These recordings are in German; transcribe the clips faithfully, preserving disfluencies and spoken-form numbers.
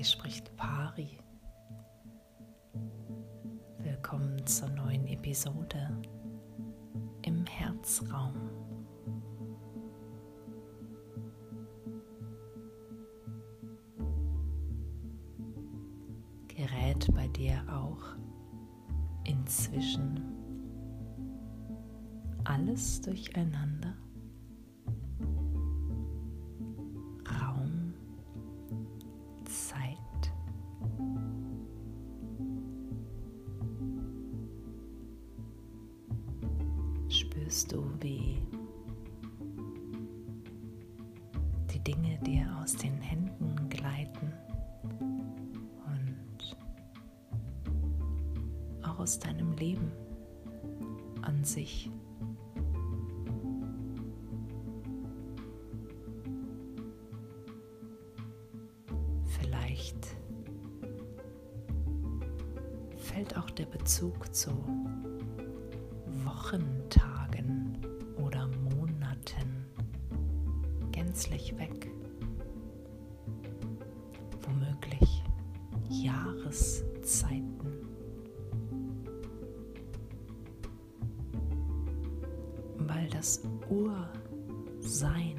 Hier spricht Pari. Willkommen zur neuen Episode im Herzraum. Gerät bei dir auch inzwischen alles durcheinander? Raum, Zeit. Spürst du, wie die Dinge dir aus den Händen gleiten und auch aus deinem Leben an sich? Vielleicht fällt auch der Bezug zu Wochentagen oder Monaten gänzlich weg. Womöglich Jahreszeiten. Weil das Ursein,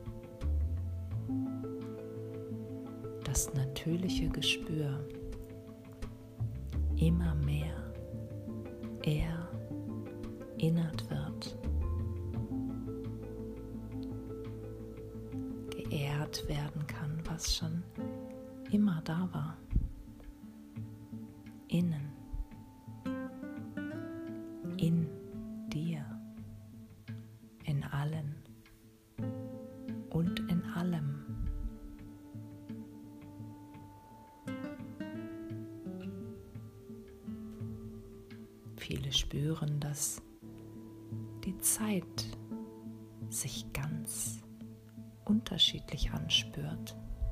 das natürliche Gespür immer mehr erinnert wird, geehrt werden kann, was schon immer da war, innen, in dir, in allen und in allem. Viele spüren, dass die Zeit sich ganz unterschiedlich anspürt.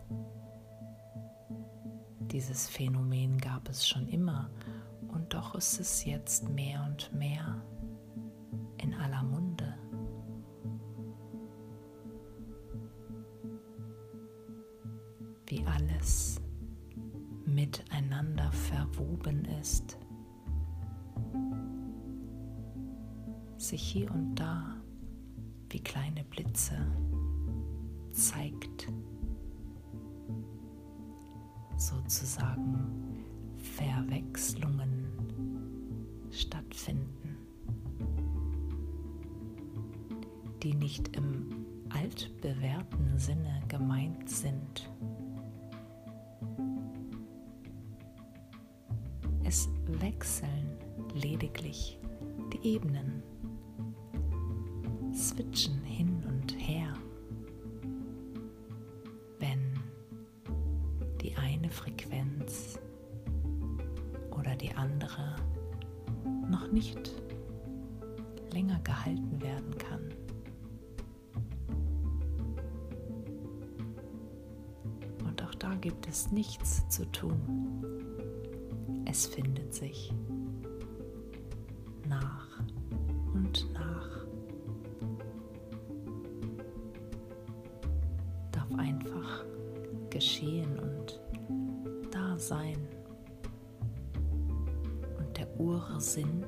Dieses Phänomen gab es schon immer und doch ist es jetzt mehr und mehr in aller Munde. Wie alles miteinander verwoben ist, sich hier und da wie kleine Blitze zeigt, sozusagen Verwechslungen stattfinden, die nicht im altbewährten Sinne gemeint sind. Es wechseln lediglich die Ebenen, switchen hin und her, wenn die eine Frequenz oder die andere noch nicht länger gehalten werden kann. Und auch da gibt es nichts zu tun. Es findet sich nach und nach. Darf einfach geschehen und da sein. Und der Ursinn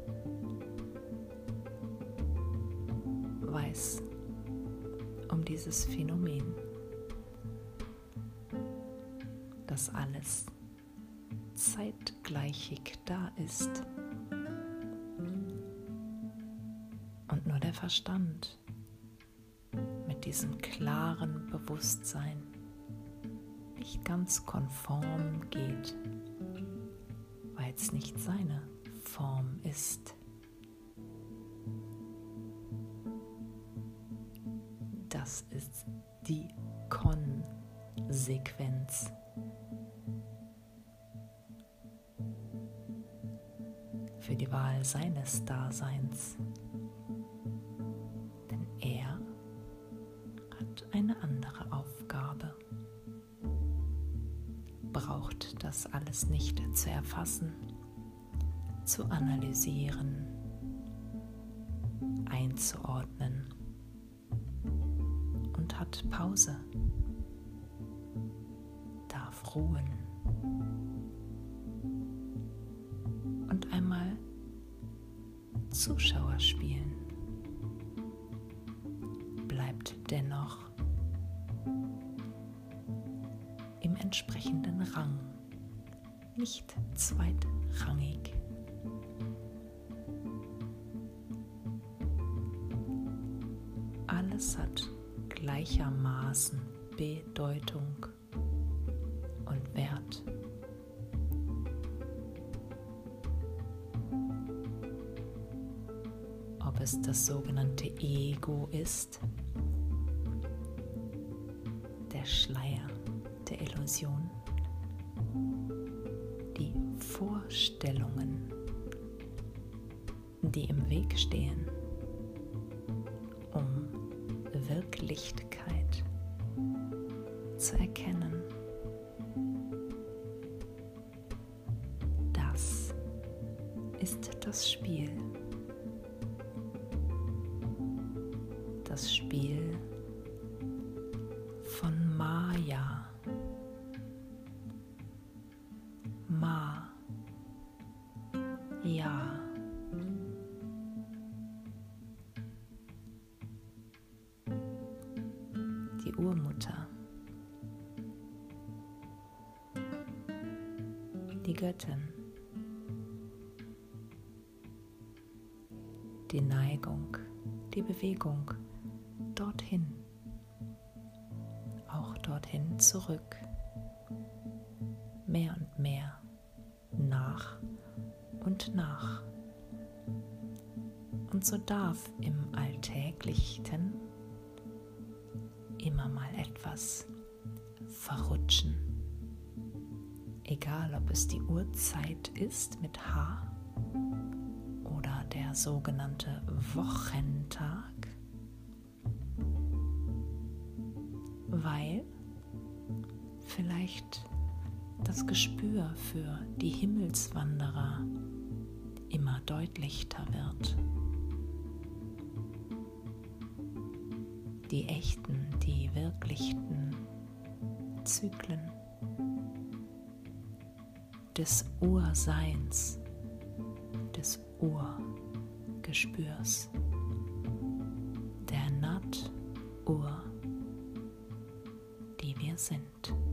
weiß um dieses Phänomen, dass alles zeitgleichig da ist und nur der Verstand mit diesem klaren Bewusstsein nicht ganz konform geht, weil es nicht seine Form ist. Das ist die Konsequenz. Für die Wahl seines Daseins. Denn er hat eine andere Aufgabe. Braucht das alles nicht zu erfassen, zu analysieren, einzuordnen und hat Pause. Darf darf ruhen und einmal Zuschauer spielen, bleibt dennoch im entsprechenden Rang, nicht zweitrangig. Alles hat gleichermaßen Bedeutung und Wert. Ob es das sogenannte Ego ist, der Schleier der Illusion, die Vorstellungen, die im Weg stehen, um Wirklichkeit zu erkennen. Das ist das Spiel. Das Spiel von Maya. Ma. Ja. Die Urmutter. Die Göttin. Die Neigung, die Bewegung dorthin, auch dorthin zurück, mehr und mehr, nach und nach. Und so darf im Alltäglichen immer mal etwas verrutschen. Egal, ob es die Uhrzeit ist mit H oder der sogenannte Wochentag, weil vielleicht das Gespür für die Himmelswanderer immer deutlicher wird. Die echten, die wirklichen Zyklen des Urseins, des Urgespürs, der Natur, die wir sind.